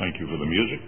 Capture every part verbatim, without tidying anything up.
Thank you for the music.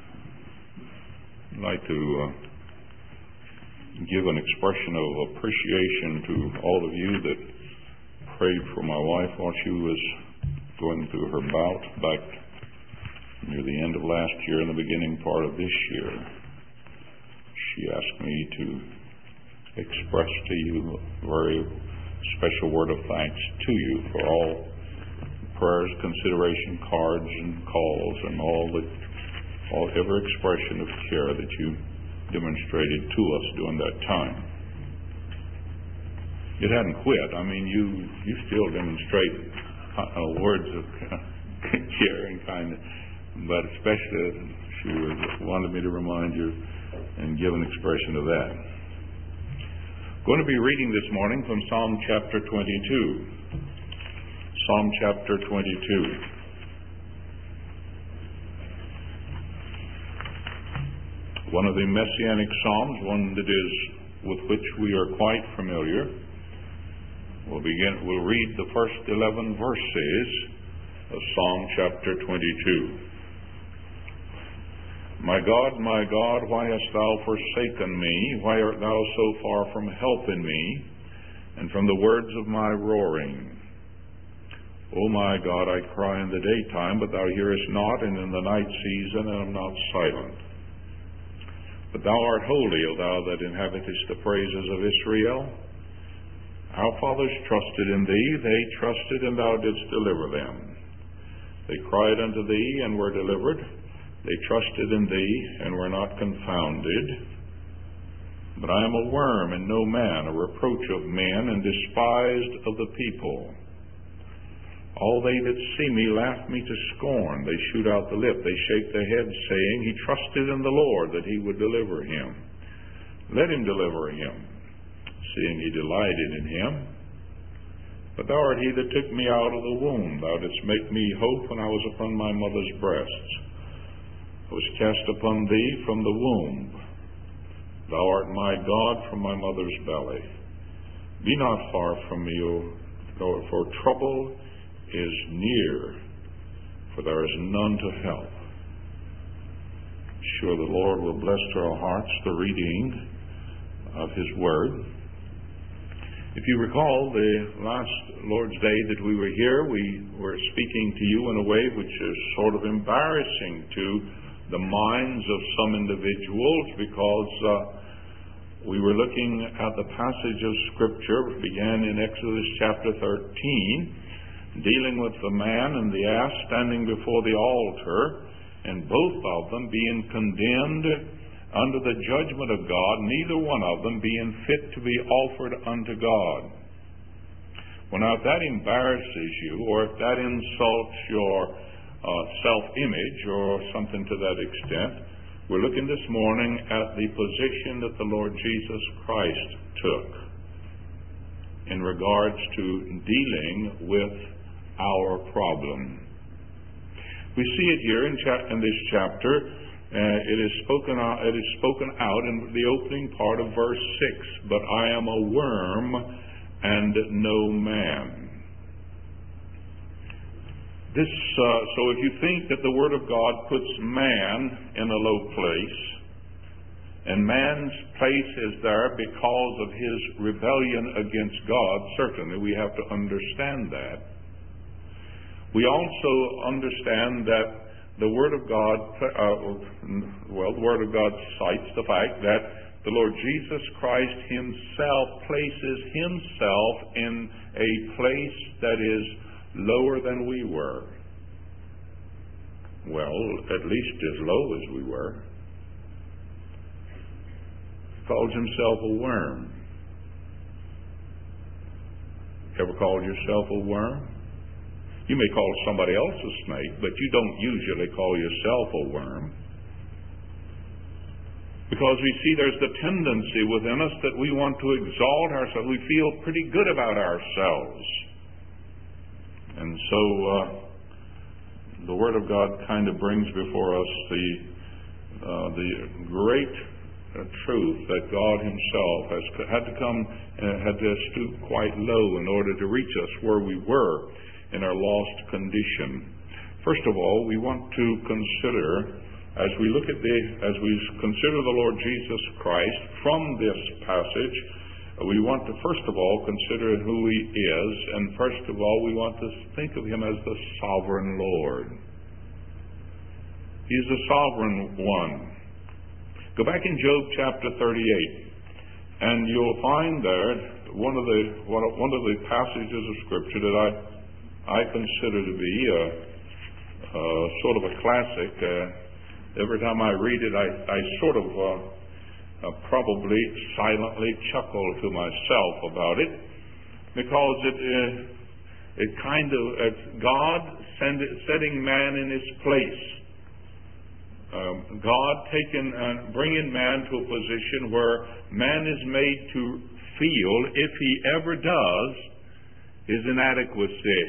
I'd like to uh, give an expression of appreciation to all of you that prayed for my wife while she was going through her bout back near the end of last year and the beginning part of this year. She asked me to express to you a very special word of thanks to you for all prayers, consideration cards, and calls, and all the all every expression of care that you demonstrated to us during that time. It hadn't quit. I mean, you you still demonstrate uh, words of care and kindness, but especially she was, wanted me to remind you and give an expression of that. I'm going to be reading this morning from Psalm chapter twenty-two. Psalm chapter twenty-two. One of the Messianic Psalms, one that is with which we are quite familiar. We'll begin. We'll read the first eleven verses of Psalm chapter twenty-two. My God, my God, why hast thou forsaken me? Why art thou so far from helping me, and from the words of my roaring? O my God, I cry in the daytime, but thou hearest not, and in the night season, and am not silent. But thou art holy, O thou that inhabitest the praises of Israel. Our fathers trusted in thee, they trusted, and thou didst deliver them. They cried unto thee, and were delivered. They trusted in thee, and were not confounded. But I am a worm, and no man, a reproach of men, and despised of the people. All they that see me laugh me to scorn. They shoot out the lip. They shake their heads, saying, He trusted in the Lord, that he would deliver him. Let him deliver him, seeing he delighted in him. But thou art he that took me out of the womb. Thou didst make me hope when I was upon my mother's breasts. I was cast upon thee from the womb. Thou art my God from my mother's belly. Be not far from me, O Lord, for trouble is near, for there is none to help. Sure, the Lord will bless to our hearts the reading of His Word. If you recall, the last Lord's Day that we were here, we were speaking to you in a way which is sort of embarrassing to the minds of some individuals, because uh, we were looking at the passage of Scripture which began in Exodus chapter thirteen, dealing with the man and the ass standing before the altar, and both of them being condemned under the judgment of God, neither one of them being fit to be offered unto God. Well, now, if that embarrasses you, or if that insults your uh, self-image, or something to that extent, we're looking this morning at the position that the Lord Jesus Christ took in regards to dealing with our problem. We see it here in, cha- in this chapter. Uh, it is spoken out. It is spoken out in the opening part of verse six. But I am a worm and no man. This. Uh, so, if you think that the Word of God puts man in a low place, and man's place is there because of his rebellion against God, certainly we have to understand that. We also understand that the Word of God, uh, well, the Word of God cites the fact that the Lord Jesus Christ Himself places Himself in a place that is lower than we were. Well, at least as low as we were. He calls Himself a worm. Ever called yourself a worm? You may call somebody else a snake, but you don't usually call yourself a worm. Because we see there's the tendency within us that we want to exalt ourselves. We feel pretty good about ourselves. And so uh, the Word of God kind of brings before us the, uh, the great uh, truth that God Himself has had to come, uh, had to stoop quite low in order to reach us where we were in our lost condition. First of all, we want to consider, as we look at the, as we consider the Lord Jesus Christ from this passage, we want to first of all consider who He is, and first of all we want to think of Him as the sovereign Lord. He's the sovereign one. Go back in Job chapter thirty-eight, and you'll find there one of the one of, one of the passages of Scripture that I I consider to be a, a sort of a classic. Uh, every time I read it, I, I sort of uh, uh, probably silently chuckle to myself about it, because it uh, it kind of it's God send, setting man in his place. Um, God taking and bringing man to a position where man is made to feel, if he ever does, his inadequacy.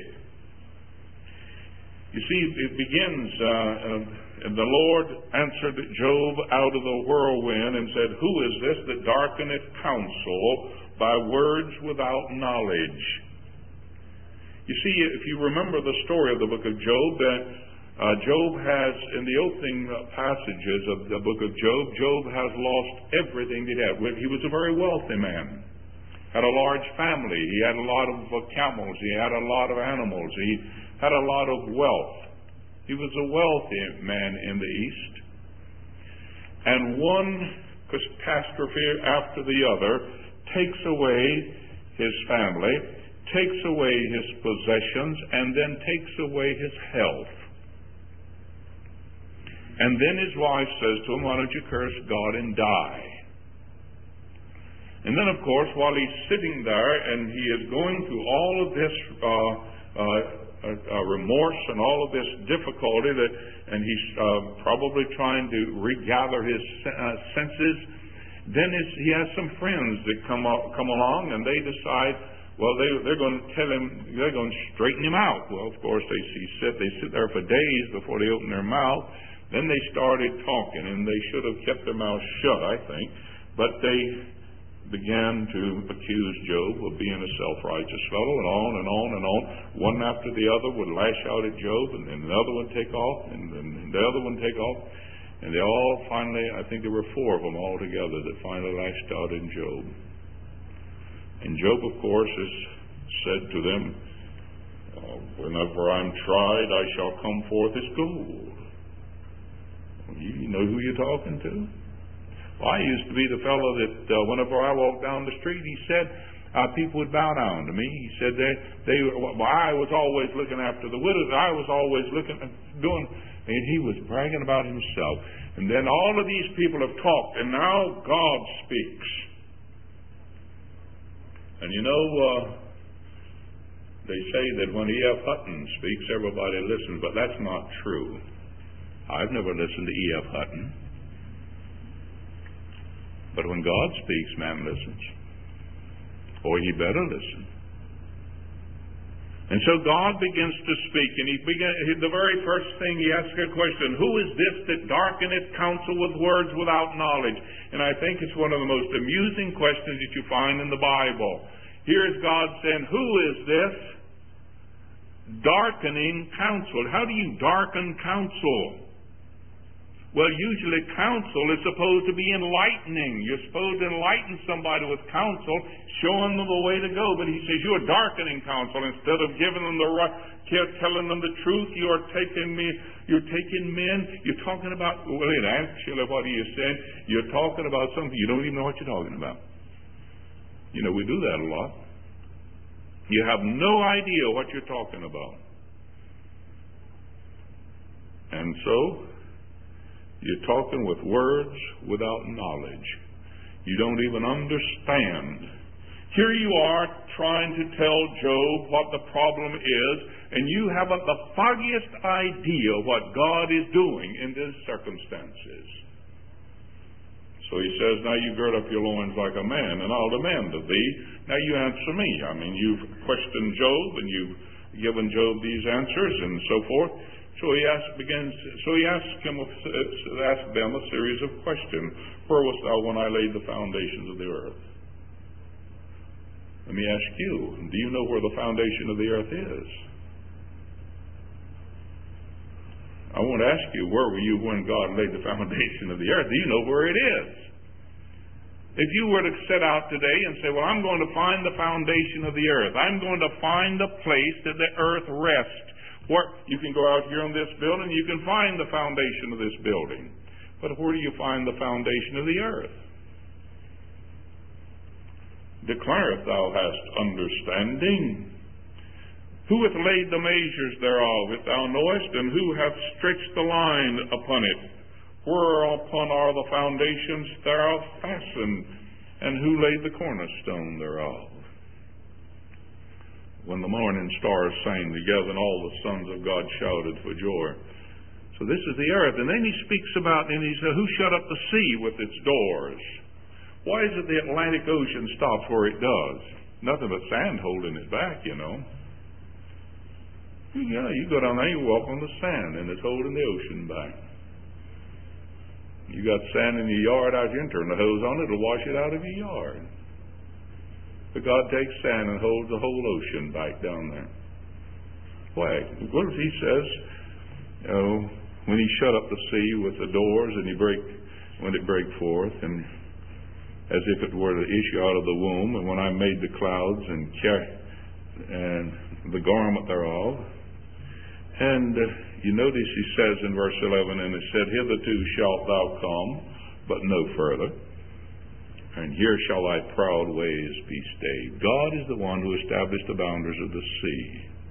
You see, it begins, uh, uh, the Lord answered Job out of the whirlwind and said, "Who is this that darkeneth counsel by words without knowledge?" You see, if you remember the story of the book of Job, uh, Uh, Job has, in the opening passages of the book of Job, Job has lost everything that he had. He was a very wealthy man, had a large family, he had a lot of uh, camels, he had a lot of animals, he had a lot of wealth. He was a wealthy man in the East. And one catastrophe after the other takes away his family, takes away his possessions, and then takes away his health. And then his wife says to him, "Why don't you curse God and die?" And then, of course, while he's sitting there and he is going through all of this uh, uh, uh, remorse and all of this difficulty, that, and he's uh, probably trying to regather his uh, senses, then his, he has some friends that come up, come along, and they decide, well, they, they're going to tell him, they're going to straighten him out. Well, of course, they see sit, they sit there for days before they open their mouth. Then they started talking, and they should have kept their mouths shut, I think. But they began to accuse Job of being a self-righteous fellow, and on and on and on. One after the other would lash out at Job, and then another one take off, and then the other one take off. And they all finally, I think there were four of them all together that finally lashed out at Job. And Job, of course, has said to them, uh, "Whenever I'm tried, I shall come forth as gold." You know who you're talking to? Well, I used to be the fellow that uh, whenever I walked down the street, he said, uh, people would bow down to me. He said they, they, well, I was always looking after the widows. I was always looking, doing, and he was bragging about himself. And then all of these people have talked, and now God speaks. And you know, uh, they say that when E F Hutton speaks, everybody listens, but that's not true. I've never listened to E F Hutton. But when God speaks, man listens. Or he better listen. And so God begins to speak, and he began, the very first thing he asks a question, "Who is this that darkeneth counsel with words without knowledge?" And I think it's one of the most amusing questions that you find in the Bible. Here's God saying, "Who is this darkening counsel?" How do you darken counsel? Well, usually counsel is supposed to be enlightening. You're supposed to enlighten somebody with counsel, showing them the way to go. But he says you're darkening counsel. Instead of giving them the right, telling them the truth, you're taking me, you're taking men. You're talking about, well, actually, what are you saying? You're talking about something you don't even know what you're talking about. You know, we do that a lot. You have no idea what you're talking about. And so, you're talking with words without knowledge. You don't even understand. Here you are trying to tell Job what the problem is, and you haven't the foggiest idea what God is doing in these circumstances. So he says, "Now you gird up your loins like a man, and I'll demand of thee. Now you answer me." I mean, you've questioned Job, and you've given Job these answers, and so forth. So he asks, begins. So he asks him, asked them a series of questions. "Where wast thou when I laid the foundations of the earth?" Let me ask you, do you know where the foundation of the earth is? I won't ask you, where were you when God laid the foundation of the earth? Do you know where it is? If you were to set out today and say, well, I'm going to find the foundation of the earth. I'm going to find the place that the earth rests. Where, you can go out here in this building, you can find the foundation of this building. But where do you find the foundation of the earth? Declareth thou hast understanding. Who hath laid the measures thereof, if thou knowest, and who hath stretched the line upon it? Whereupon are the foundations thereof fastened, and who laid the cornerstone thereof? When the morning stars sang together, and all the sons of God shouted for joy. So this is the earth. And then he speaks about, and he says, who shut up the sea with its doors? Why is it the Atlantic Ocean stops where it does? Nothing but sand holding it back, you know. Yeah, you go down there, you walk on the sand, and it's holding the ocean back. You got sand in your yard out here, and turn the hose on, it'll wash it out of your yard. But God takes sand and holds the whole ocean back down there. Why? What if he says, you know, when he shut up the sea with the doors, and he break, when it break forth, and as if it were to issue out of the womb, and when I made the clouds and and the garment thereof. And uh, you notice he says in verse eleven, and it said, hitherto shalt thou come, but no further. And here shall thy proud ways be stayed. God is the one who established the boundaries of the sea.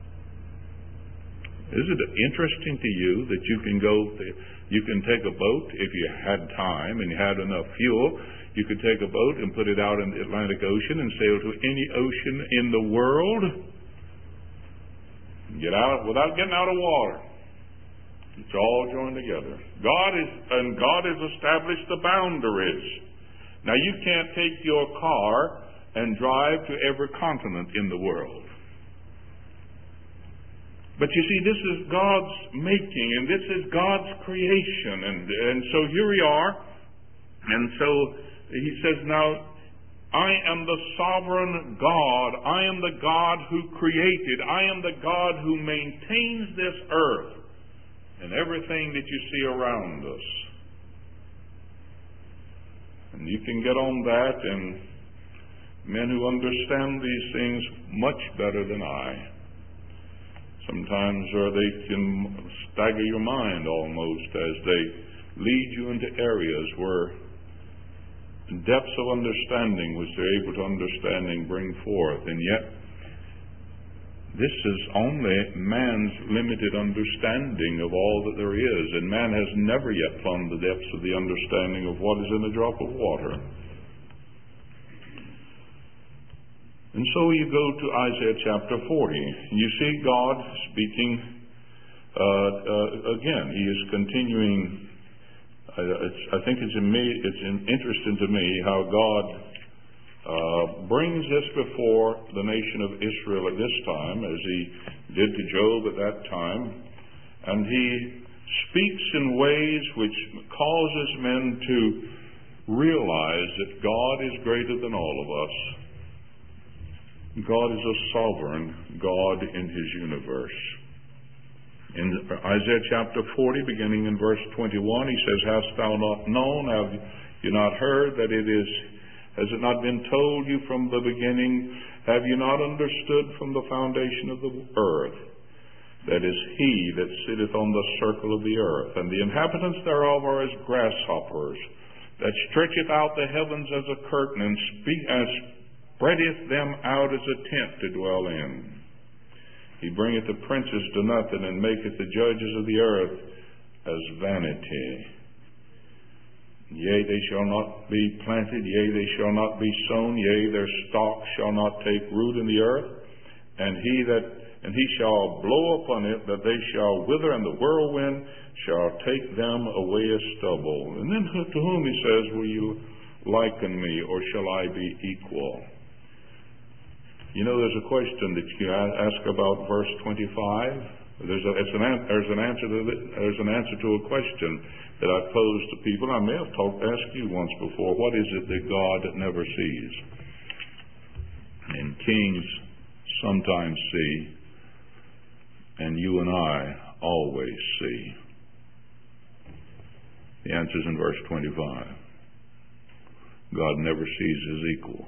Is it interesting to you that you can go, you can take a boat if you had time and you had enough fuel, you could take a boat and put it out in the Atlantic Ocean and sail to any ocean in the world, get out without getting out of water. It's all joined together. God is, and God has established the boundaries. Now you can't take your car and drive to every continent in the world. But you see, this is God's making, and this is God's creation. And, and so here we are. And so he says, now, I am the sovereign God. I am the God who created. I am the God who maintains this earth and everything that you see around us. And you can get on that, and men who understand these things much better than I. Sometimes or they can stagger your mind almost as they lead you into areas where depths of understanding which they're able to understanding bring forth. And yet, this is only man's limited understanding of all that there is. And man has never yet plumbed the depths of the understanding of what is in a drop of water. And so you go to Isaiah chapter forty. You see God speaking uh, uh, again. He is continuing. Uh, it's, I think it's, in me, it's in, interesting to me how God uh, brings this before the nation of Israel at this time, as He did to Job at that time. And He speaks in ways which causes men to realize that God is greater than all of us. God is a sovereign God in His universe. In Isaiah chapter forty, beginning in verse twenty-one, He says, hast thou not known, have you not heard, that it is, has it not been told you from the beginning, have you not understood from the foundation of the earth, that is He that sitteth on the circle of the earth, and the inhabitants thereof are as grasshoppers, that stretcheth out the heavens as a curtain, and speak as spreadeth them out as a tent to dwell in. He bringeth the princes to nothing, and maketh the judges of the earth as vanity. Yea, they shall not be planted, yea, they shall not be sown, yea, their stalk shall not take root in the earth, and he that and he shall blow upon it, that they shall wither, and the whirlwind shall take them away as stubble. And then to whom he says, will you liken me, or shall I be equal? You know, there's a question that you ask about verse twenty-five. There's, a, it's an, there's an answer to the, there's an answer to a question that I pose to people. I may have talked, asked you once before. What is it that God never sees? And kings sometimes see, and you and I always see. The answer is in verse twenty-five. God never sees his equal.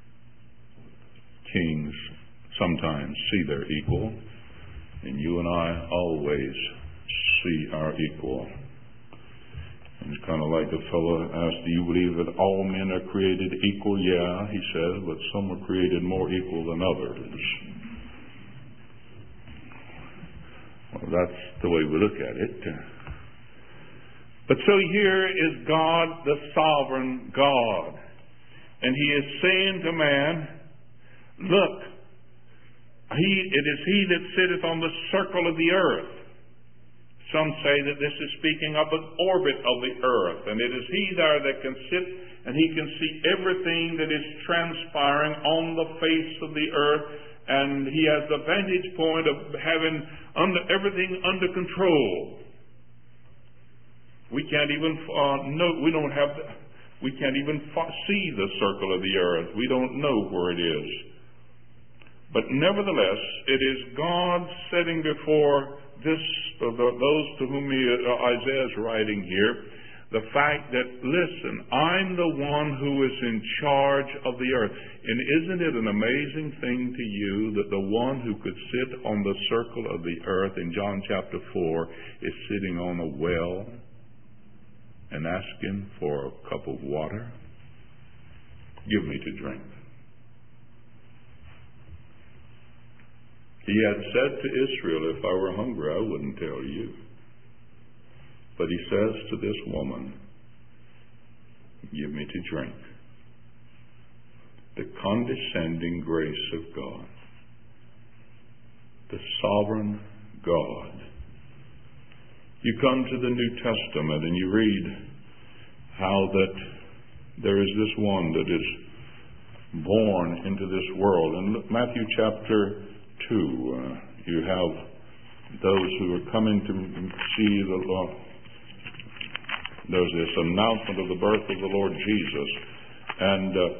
Kings sometimes see their equal, and you and I always see our equal. And it's kind of like the fellow asked, do you believe that all men are created equal? Yeah, he says, but some are created more equal than others. Well, that's the way we look at it. But so here is God, the sovereign God. And he is saying to man, look, he, it is he that sitteth on the circle of the earth. Some say that this is speaking of the orbit of the earth. And it is he there that can sit and he can see everything that is transpiring on the face of the earth. And he has the vantage point of having under, everything under control. We can't even uh, know, we don't have, the, we can't even f- see the circle of the earth. We don't know where it is. But nevertheless, it is God setting before this, uh, the, those to whom he, uh, Isaiah is writing here, the fact that, listen, I'm the one who is in charge of the earth. And isn't it an amazing thing to you that the one who could sit on the circle of the earth in John chapter four is sitting on a well and asking for a cup of water? Give me to drink. He had said to Israel, if I were hungry, I wouldn't tell you. But he says to this woman, give me to drink. The condescending grace of God. The sovereign God. You come to the New Testament and you read how that there is this one that is born into this world. In Matthew chapter two, uh, you have those who are coming to see the Lord. There's this announcement of the birth of the Lord Jesus. And uh,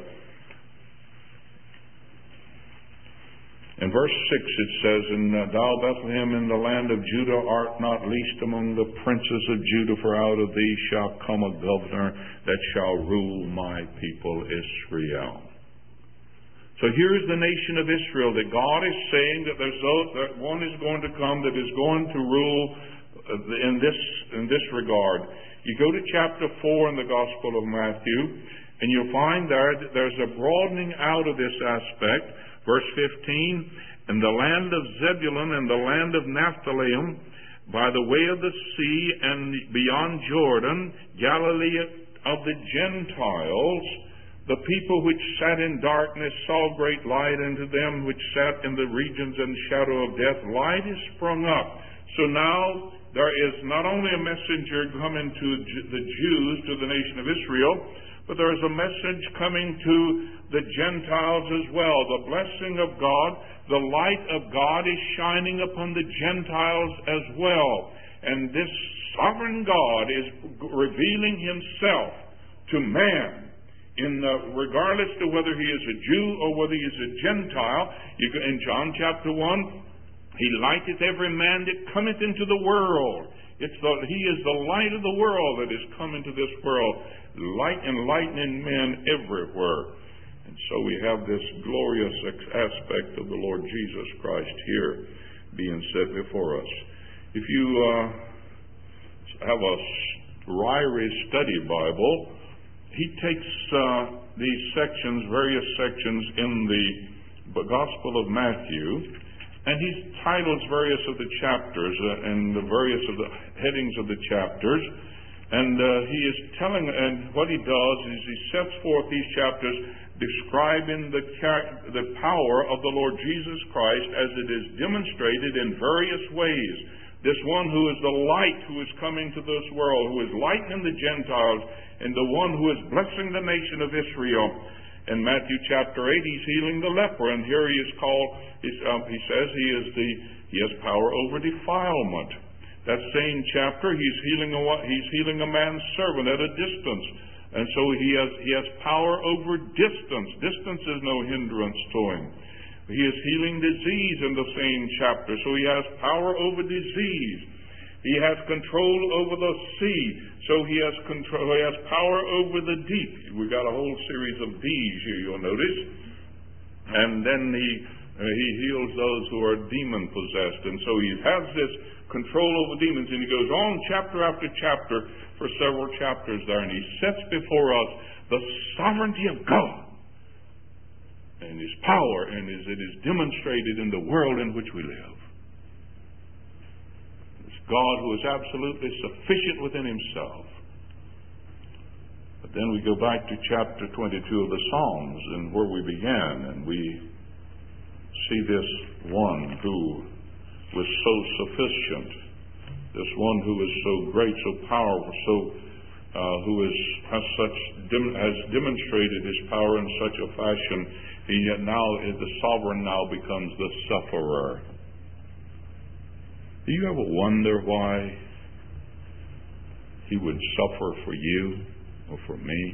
in verse six it says, and uh, thou, Bethlehem, in the land of Judah, art not least among the princes of Judah, for out of thee shall come a governor that shall rule my people Israel. So here's the nation of Israel that God is saying that there's that one is going to come that is going to rule in this in this regard. You go to chapter four in the Gospel of Matthew, and you'll find there that there's a broadening out of this aspect. Verse fifteen, in the land of Zebulun and the land of Naphtali, by the way of the sea and beyond Jordan, Galilee of the Gentiles, the people which sat in darkness saw great light, unto them which sat in the regions and shadow of death, light is sprung up. So now there is not only a messenger coming to the Jews, to the nation of Israel, but there is a message coming to the Gentiles as well. The blessing of God, the light of God is shining upon the Gentiles as well. And this sovereign God is revealing himself to man. In uh, regardless to whether he is a Jew or whether he is a Gentile, you, in John chapter one, he lighteth every man that cometh into the world. It's the, he is the light of the world that is come into this world, light enlightening men everywhere. And so we have this glorious aspect of the Lord Jesus Christ here being set before us. If you uh, have a Ryrie Study Bible, he takes uh, these sections, various sections in the Gospel of Matthew, and he titles various of the chapters uh, and the various of the headings of the chapters. And uh, he is telling, and what he does is he sets forth these chapters describing the, the power of the Lord Jesus Christ as it is demonstrated in various ways. This one who is the light who is coming to this world, who is lightening the Gentiles, and the one who is blessing the nation of Israel. In Matthew chapter eight, he's healing the leper, and here he is called, um, he says he is the he has power over defilement. That same chapter, he's healing a he's healing a man's servant at a distance, and so he has he has power over distance. Distance is no hindrance to him. He is healing disease in the same chapter, so he has power over disease. He has control over the sea. So he has control, he has power over the deep. We've got a whole series of D's here, you'll notice. And then he, uh, he heals those who are demon-possessed. And so he has this control over demons. And he goes on chapter after chapter for several chapters there. And he sets before us the sovereignty of God and His power, and as it is demonstrated in the world in which we live. It's God who is absolutely sufficient within Himself. But then we go back to chapter twenty-two of the Psalms, and where we began, and we see this one who was so sufficient, this one who is so great, so powerful, so uh, who is has such dem- has demonstrated His power in such a fashion. He now is the sovereign. Now becomes the sufferer. Do you ever wonder why He would suffer for you or for me?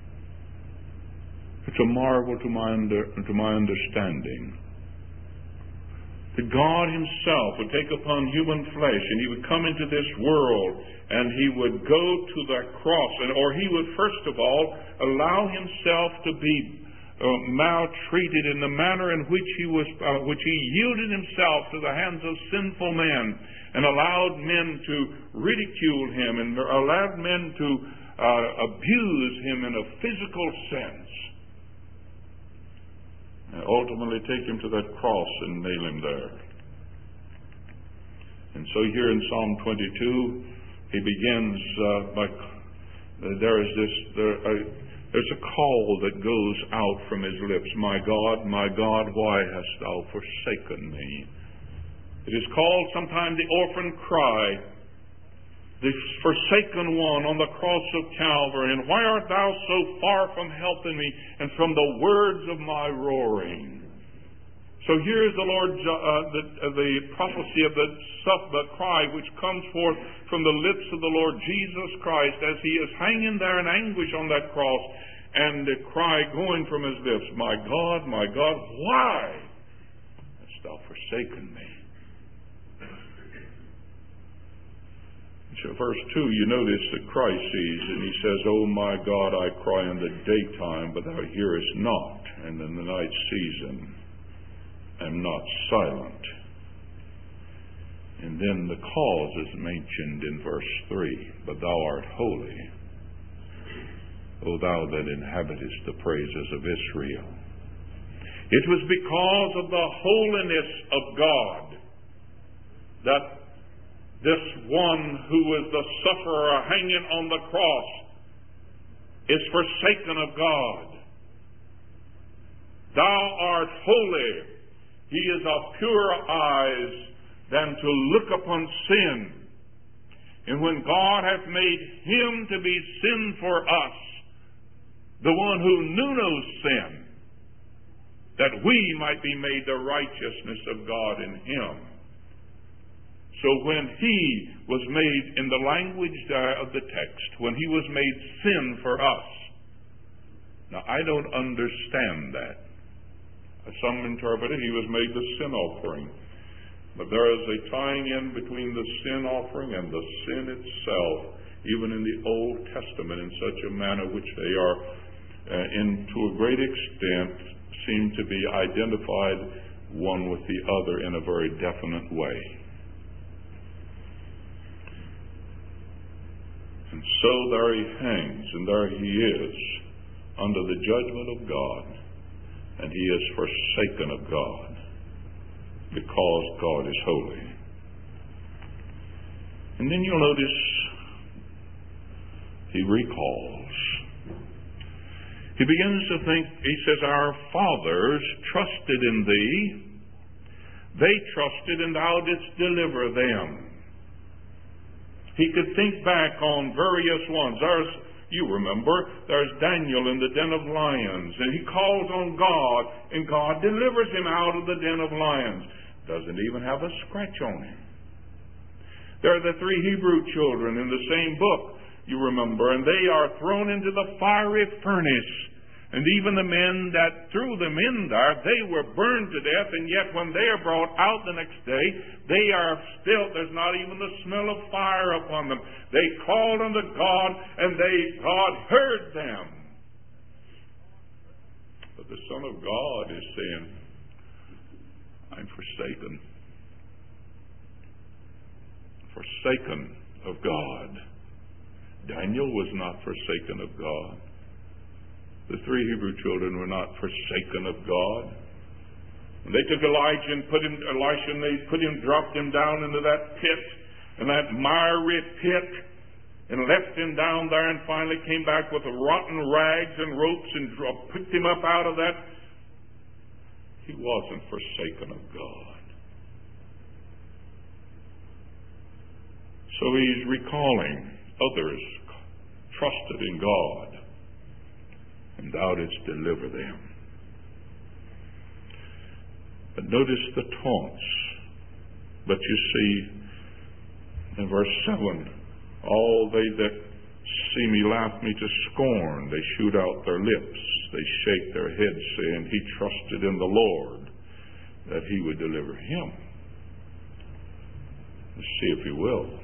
It's a marvel to my under, to my understanding that God Himself would take upon human flesh, and He would come into this world, and He would go to that cross, and or He would first of all allow Himself to be uh, maltreated in the manner in which He was, uh, which He yielded Himself to the hands of sinful men, and allowed men to ridicule Him, and allowed men to uh, abuse Him in a physical sense. And ultimately take Him to that cross and nail Him there. And so here in Psalm twenty-two, he begins uh, by, uh, there is this, there, uh, there's a call that goes out from his lips. My God, my God, why hast thou forsaken me? It is called sometimes the orphan cry, the forsaken one on the cross of Calvary. And why art thou so far from helping me and from the words of my roaring? So here is the Lord's uh, the, uh, the prophecy of the, the cry which comes forth from the lips of the Lord Jesus Christ as He is hanging there in anguish on that cross, and the cry going from His lips, My God, my God, why hast thou forsaken me? So verse two, you notice that Christ sees, and He says, Oh my God, I cry in the daytime, but thou hearest not, and in the night season am not silent. And then the cause is mentioned in verse three, But thou art holy, O thou that inhabitest the praises of Israel. It was because of the holiness of God that this one who was the sufferer hanging on the cross is forsaken of God. Thou art holy. He is of purer eyes than to look upon sin. And when God hath made Him to be sin for us, the one who knew no sin, that we might be made the righteousness of God in Him. So when He was made, in the language of the text, when He was made sin for us. Now, I don't understand that. Some interpret it, He was made the sin offering. But there is a tying in between the sin offering and the sin itself, even in the Old Testament, in such a manner which they are, uh, in, to a great extent, seem to be identified one with the other in a very definite way. And so there He hangs, and there He is, under the judgment of God, and He is forsaken of God, because God is holy. And then you'll notice He recalls. He begins to think, He says, Our fathers trusted in Thee. They trusted, and Thou didst deliver them. He could think back on various ones. There's, you remember, there's Daniel in the den of lions, and he calls on God, and God delivers him out of the den of lions. Doesn't even have a scratch on him. There are the three Hebrew children in the same book, you remember, and they are thrown into the fiery furnace. And even the men that threw them in there, they were burned to death, and yet when they are brought out the next day, they are still, there's not even the smell of fire upon them. They called unto God, and they God heard them. But the Son of God is saying, I'm forsaken. Forsaken of God. Daniel was not forsaken of God. The three Hebrew children were not forsaken of God. When they took Elijah and put him, Elisha, and they put him, dropped him down into that pit, in that miry pit, and left him down there, and finally came back with rotten rags and ropes and picked him up out of that. He wasn't forsaken of God. So he's recalling others trusted in God, and thou didst deliver them. But notice the taunts. But you see in verse seven, all they that see me laugh me to scorn. They shoot out their lips. They shake their heads, saying, he trusted in the Lord, that he would deliver him. Let's see if he will.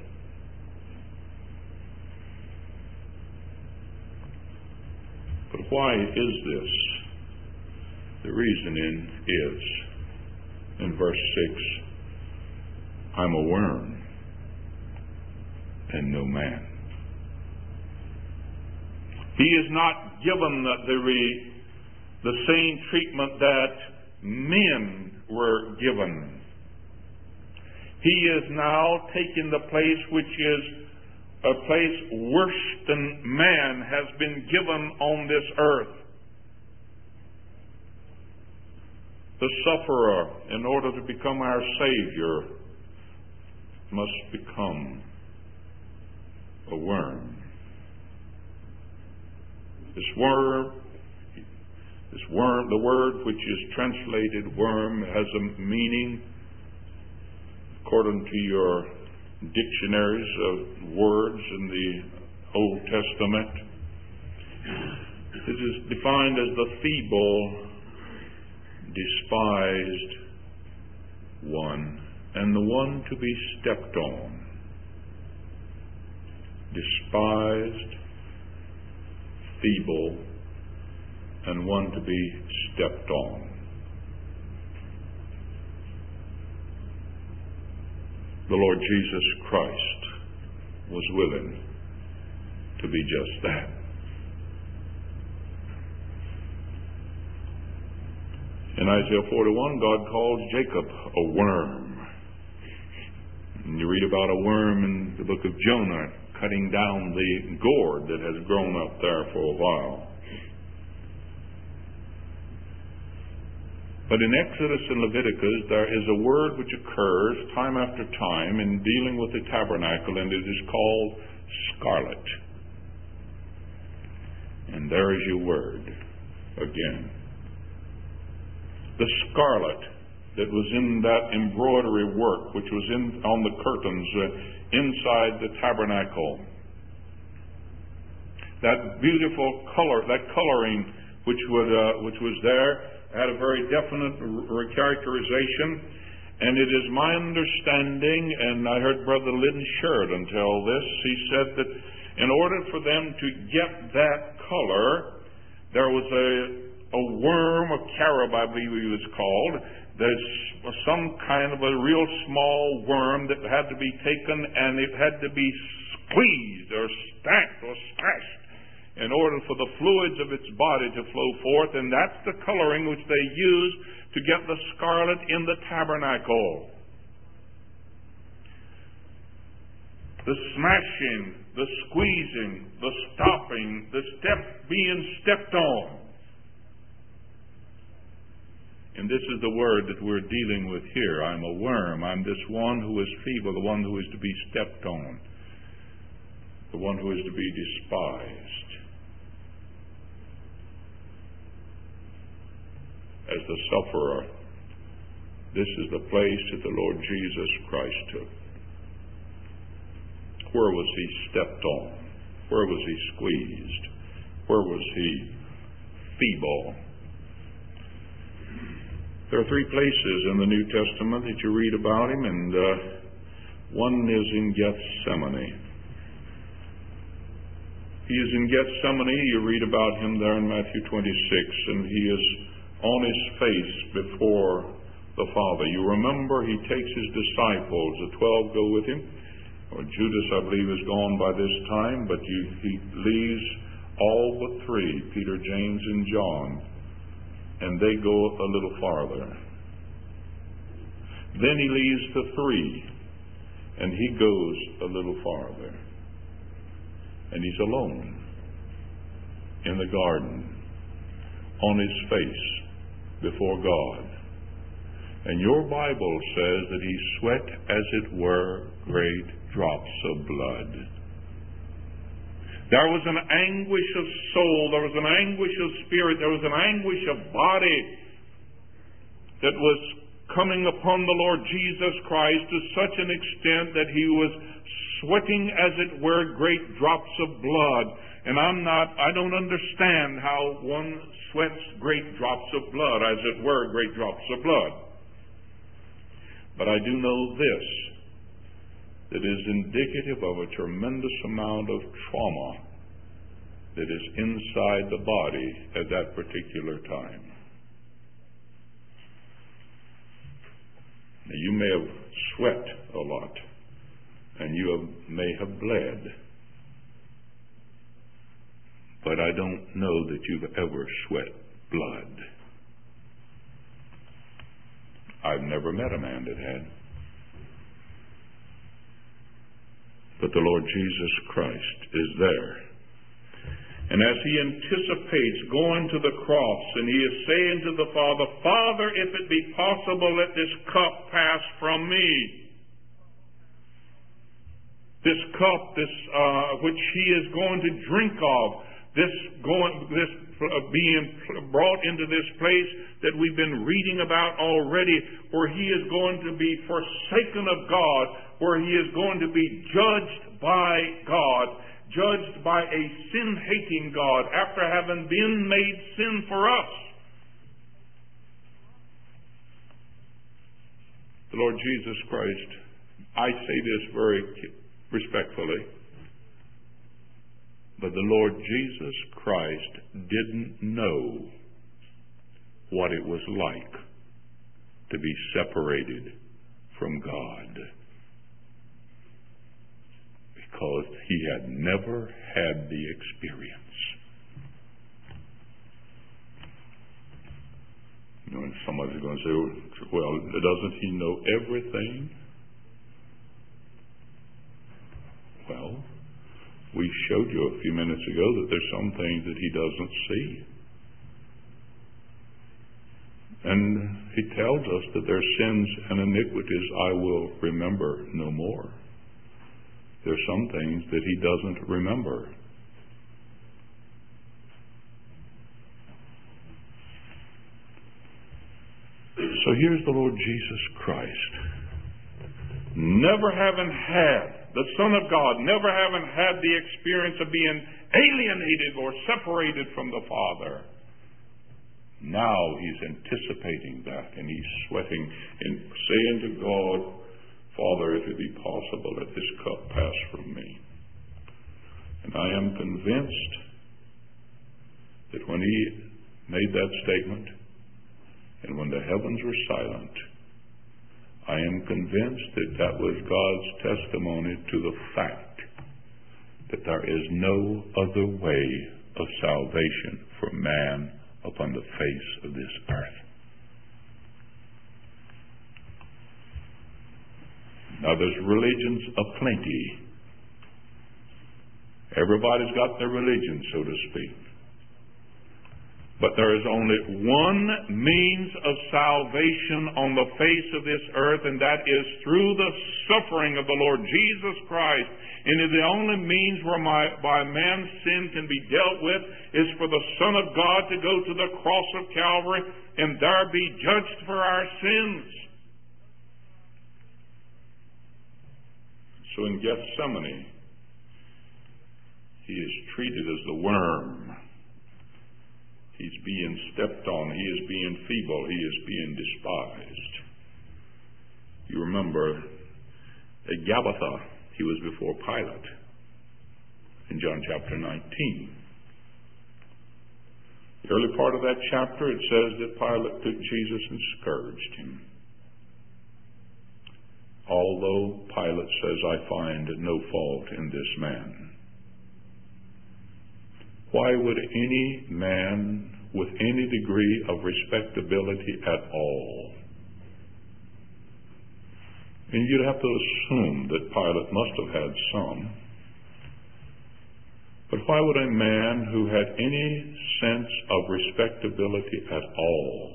But why is this? The reasoning is, in verse six, I'm a worm and no man. He is not given the, the, the same treatment that men were given. He is now taking the place which is a place worse than man has been given on this earth. The sufferer, in order to become our Savior, must become a worm. This worm, this worm, the word which is translated worm, has a meaning, according to your dictionaries of words in the Old Testament. It is defined as the feeble, despised one, and the one to be stepped on. Despised, feeble, and one to be stepped on. The Lord Jesus Christ was willing to be just that. In Isaiah forty-one, God calls Jacob a worm. And you read about a worm in the book of Jonah cutting down the gourd that has grown up there for a while. But in Exodus and Leviticus, there is a word which occurs time after time in dealing with the tabernacle, and it is called scarlet. And there is your word again. The scarlet that was in that embroidery work, which was in on the curtains uh, inside the tabernacle. That beautiful color, that coloring which would uh, which was there, had a very definite r- characterization, and it is my understanding, and I heard Brother Lynn Sheridan tell this, he said that in order for them to get that color, there was a, a worm, a carob, I believe he was called, there's some kind of a real small worm that had to be taken, and it had to be squeezed or stacked or smashed in order for the fluids of its body to flow forth, and that's the coloring which they used to get the scarlet in the tabernacle. The smashing, the squeezing, the stopping, the step being stepped on. And this is the word that we're dealing with here. I'm a worm. I'm this one who is feeble, the one who is to be stepped on, the one who is to be despised. As the sufferer, this is the place that the Lord Jesus Christ took. Where was he stepped on? Where was he squeezed? Where was he feeble. There are three places in the New Testament that you read about him, and uh, one is in Gethsemane. He is in Gethsemane. You read about him there in Matthew twenty-six, and he is on his face before the Father. You remember he takes his disciples, the twelve go with him. Well, Judas, I believe, is gone by this time, but you, he leaves all but three, Peter, James, and John, and they go a little farther. Then he leaves the three, and he goes a little farther. And he's alone in the garden, on his face before God. And your Bible says that he sweat, as it were, great drops of blood. There was an anguish of soul, there was an anguish of spirit, there was an anguish of body that was coming upon the Lord Jesus Christ to such an extent that he was sweating, as it were, great drops of blood. And I'm not, I don't understand how one sweats great drops of blood, as it were, great drops of blood. But I do know this, that is indicative of a tremendous amount of trauma that is inside the body at that particular time. Now, you may have sweat a lot, and you have, may have bled, but I don't know that you've ever sweat blood. I've never met a man that had. But the Lord Jesus Christ is there. And as he anticipates going to the cross, and he is saying to the Father, Father, if it be possible, let this cup pass from me. This cup, this uh, which he is going to drink of, this going, this uh, being brought into this place that we've been reading about already, where he is going to be forsaken of God, where he is going to be judged by God, judged by a sin-hating God, after having been made sin for us. The Lord Jesus Christ, I say this very respectfully, but the Lord Jesus Christ didn't know what it was like to be separated from God, because he had never had the experience. You know, and somebody's going to say, well, doesn't he know everything? Well, we showed you a few minutes ago that there's some things that he doesn't see. And he tells us that their sins and iniquities I will remember no more. There's some things that he doesn't remember. So here's the Lord Jesus Christ, never having had, the Son of God, never having had the experience of being alienated or separated from the Father. Now he's anticipating that, and he's sweating and saying to God, Father, if it be possible, let this cup pass from me. And I am convinced that when he made that statement, and when the heavens were silent, I am convinced that that was God's testimony to the fact that there is no other way of salvation for man upon the face of this earth. Now, there's religions aplenty. Everybody's got their religion, so to speak. But there is only one means of salvation on the face of this earth, and that is through the suffering of the Lord Jesus Christ. And the only means whereby man's sin can be dealt with is for the Son of God to go to the cross of Calvary and there be judged for our sins. So in Gethsemane, he is treated as the worm. He's He's being stepped on. He is being feeble. He is being despised. You remember at Gabbatha, he was before Pilate in John chapter nineteen. The early part of that chapter, it says that Pilate took Jesus and scourged him. Although Pilate says, I find no fault in this man. Why would any man with any degree of respectability at all, and you'd have to assume that Pilate must have had some, but why would a man who had any sense of respectability at all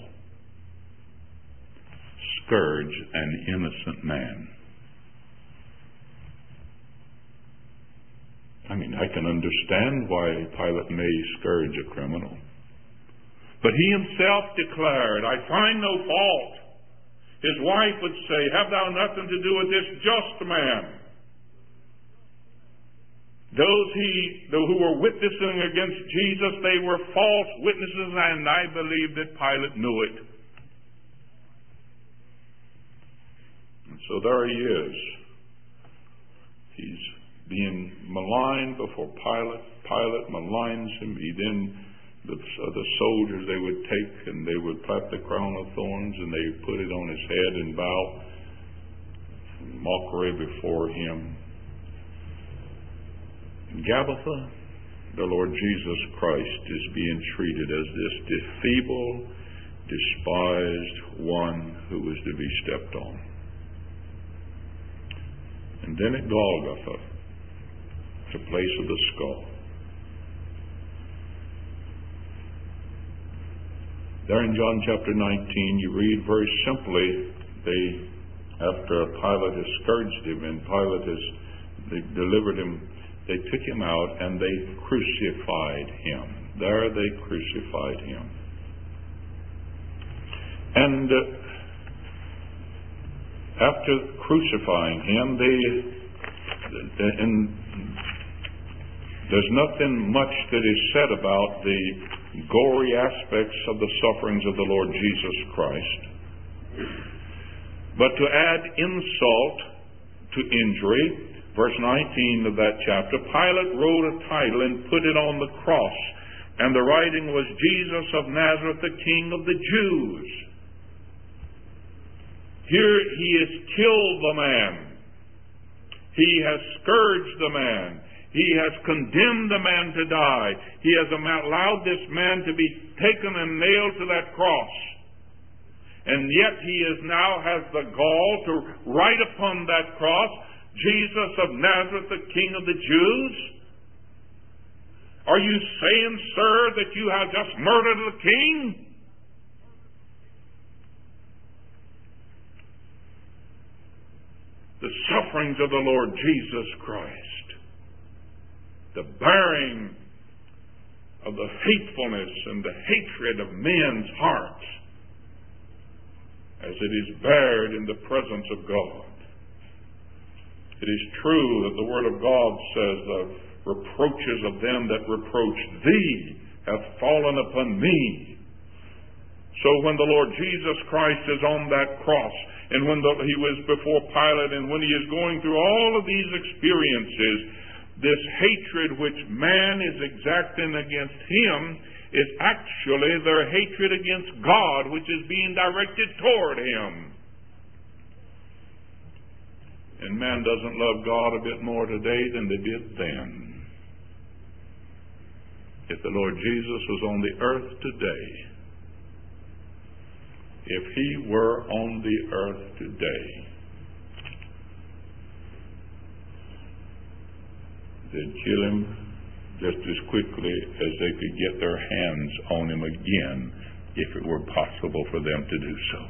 scourge an innocent man? I mean, I can understand why Pilate may scourge a criminal. But he himself declared, I find no fault. His wife would say, have thou nothing to do with this just man? Those he, who were witnessing against Jesus, they were false witnesses, and I believe that Pilate knew it. And so there he is. He's being maligned before Pilate. Pilate maligns him. He then, the, uh, the soldiers, they would take and they would clap the crown of thorns and they would put it on his head and bow mockery before him. In Gabbatha, the Lord Jesus Christ is being treated as this feeble, despised one who was to be stepped on. And then at Golgotha, the place of the skull, there in John chapter nineteen, you read very simply, they, after Pilate has scourged him and Pilate has they delivered him, they took him out and they crucified him. There they crucified him. And uh, after crucifying him, they, and there's nothing much that is said about the gory aspects of the sufferings of the Lord Jesus Christ. But to add insult to injury, verse nineteen of that chapter, Pilate wrote a title and put it on the cross, and the writing was Jesus of Nazareth, the King of the Jews. Here he has killed the man. He has scourged the man. He has condemned the man to die. He has allowed this man to be taken and nailed to that cross. And yet he is now has the gall to write upon that cross, Jesus of Nazareth, the King of the Jews. Are you saying, sir, that you have just murdered the king? The sufferings of the Lord Jesus Christ, the bearing of the hatefulness and the hatred of men's hearts, as it is bared in the presence of God. It is true that the Word of God says, the reproaches of them that reproach thee have fallen upon me. So when the Lord Jesus Christ is on that cross, and when the, he was before Pilate, and when he is going through all of these experiences, this hatred which man is exacting against him is actually their hatred against God, which is being directed toward him. And man doesn't love God a bit more today than they did then. If the Lord Jesus was on the earth today, if he were on the earth today, they'd kill him just as quickly as they could get their hands on him again, if it were possible for them to do so.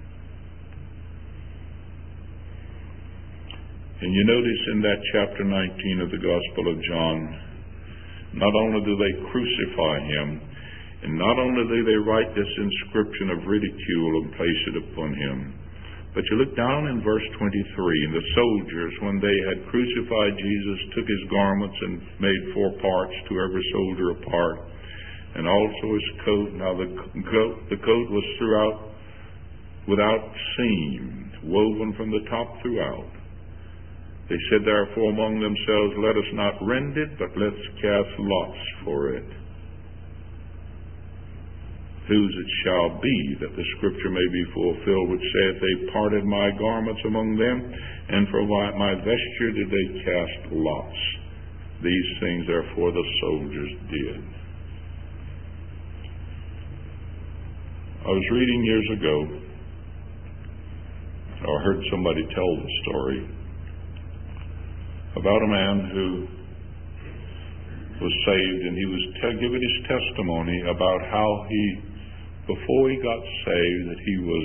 And you notice in that chapter nineteen of the Gospel of John, not only do they crucify him, and not only do they write this inscription of ridicule and place it upon him, but you look down in verse twenty-three, and the soldiers, when they had crucified Jesus, took his garments and made four parts, to every soldier a part, and also his coat. Now the coat, the coat was throughout without seam, woven from the top throughout. They said therefore among themselves, let us not rend it, but let's cast lots for it, whose it shall be, that the scripture may be fulfilled, which saith, they parted my garments among them, and for my, my vesture did they cast lots. These things therefore the soldiers did. I was reading years ago, or heard somebody tell the story about a man who was saved, and he was te- giving his testimony about how he, before he got saved, that he was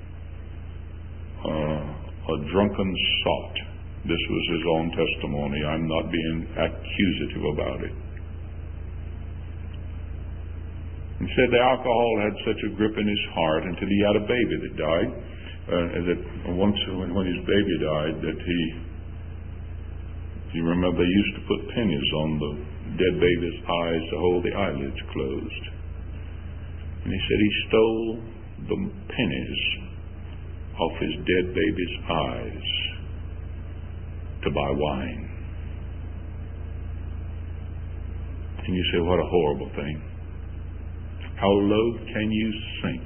uh, a drunken sot. This was his own testimony. I'm not being accusative about it. He said the alcohol had such a grip in his heart until he had a baby that died. Uh, that once when, when his baby died, that he, you remember they used to put pennies on the dead baby's eyes to hold the eyelids closed. And he said he stole the pennies off his dead baby's eyes to buy wine. And you say, what a horrible thing. How low can you sink?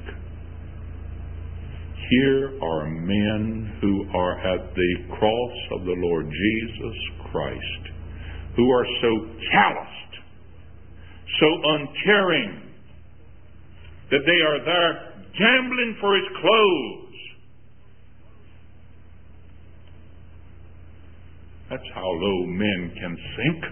Here are men who are at the cross of the Lord Jesus Christ, who are so calloused, so uncaring, that they are there gambling for his clothes. That's how low men can sink.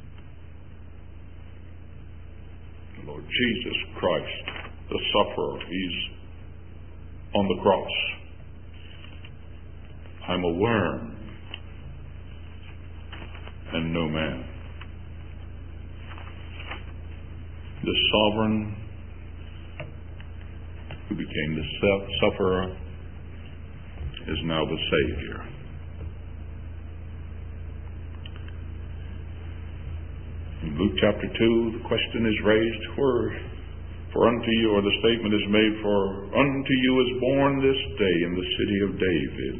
The Lord Jesus Christ, the sufferer, he's on the cross. I'm a worm and no man. The sovereign who became the sufferer is now the Savior. In Luke chapter two, the question is raised, where for unto you, or the statement is made, for unto you is born this day in the city of David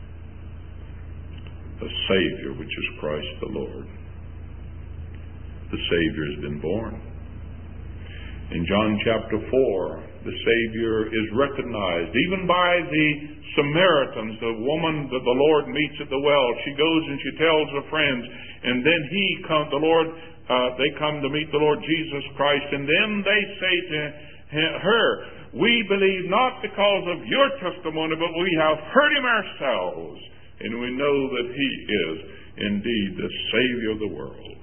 a Savior, which is Christ the Lord. The Savior has been born. In John chapter four, the Savior is recognized even by the Samaritans, the woman that the Lord meets at the well. She goes and she tells her friends, and then he comes, the Lord, uh, they come to meet the Lord Jesus Christ, and then they say to her, we believe not because of your testimony, but we have heard him ourselves, and we know that he is indeed the Savior of the world.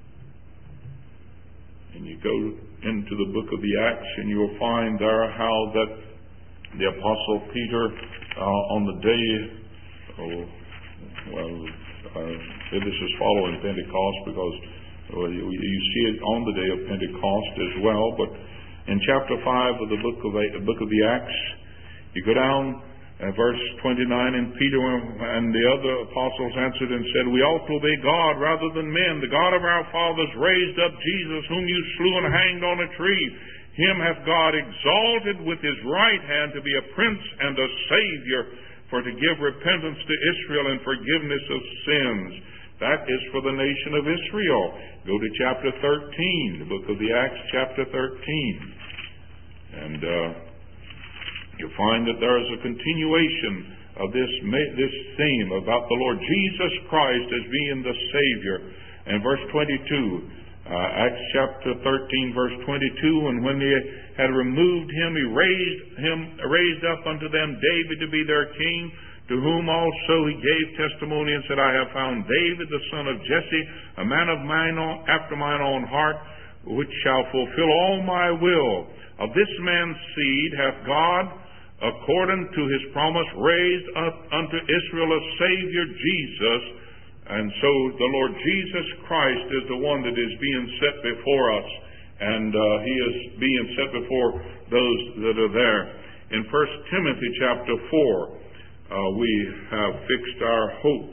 And you go into the book of the Acts, and you'll find there how that the Apostle Peter, uh, on the day, oh, well, uh, this is following Pentecost, because well, you, you see it on the day of Pentecost as well. But in chapter five of the book of the book of the Acts, you go down at verse twenty-nine, and Peter and the other apostles answered and said, we ought to obey God rather than men. The God of our fathers raised up Jesus, whom you slew and hanged on a tree. Him hath God exalted with his right hand to be a prince and a savior, for to give repentance to Israel and forgiveness of sins. That is for the nation of Israel. Go to chapter thirteen, the book of the Acts, chapter thirteen. And uh, you'll find that there is a continuation of this, this theme about the Lord Jesus Christ as being the Savior. And verse twenty-two, uh, Acts chapter thirteen, verse twenty-two, and when they had removed him, he raised him, raised up unto them David to be their king, to whom also he gave testimony and said, I have found David the son of Jesse, a man of mine own, after mine own heart, which shall fulfill all my will. Of this man's seed hath God, according to his promise, raised up unto Israel a Savior, Jesus. And so the Lord Jesus Christ is the one that is being set before us, and uh, he is being set before those that are there. In First Timothy chapter four, uh, we have fixed our hope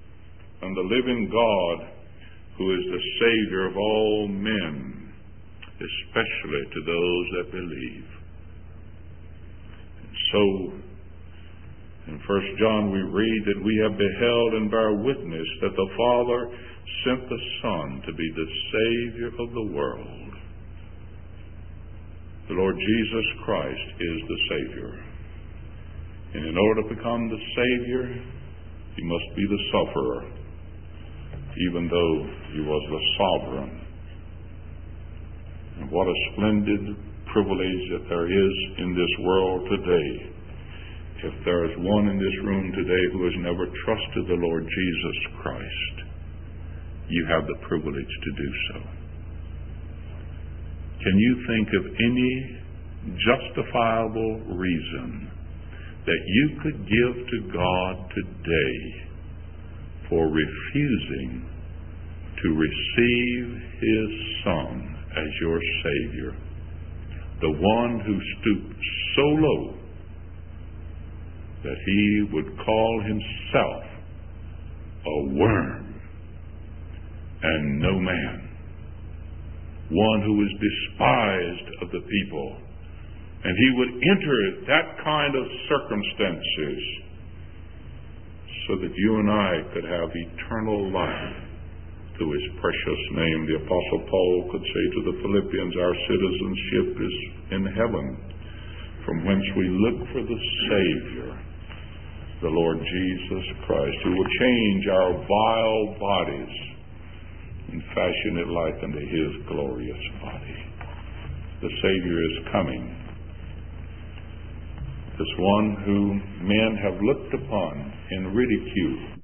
on the living God, who is the Savior of all men. especially to those that believe. And so, in First John we read that we have beheld and bear witness that the Father sent the Son to be the Savior of the world. The Lord Jesus Christ is the Savior. And in order to become the Savior, he must be the sufferer, even though he was the sovereign. And what a splendid privilege that there is in this world today. If there is one in this room today who has never trusted the Lord Jesus Christ, you have the privilege to do so. Can you think of any justifiable reason that you could give to God today for refusing to receive his Son as your Savior, the one who stooped so low that he would call himself a worm and no man, one who was despised of the people, and he would enter that kind of circumstances so that you and I could have eternal life through his precious name. The Apostle Paul could say to the Philippians, our citizenship is in heaven, from whence we look for the Savior, the Lord Jesus Christ, who will change our vile bodies and fashion it like unto his glorious body. The Savior is coming. This one whom men have looked upon in ridicule,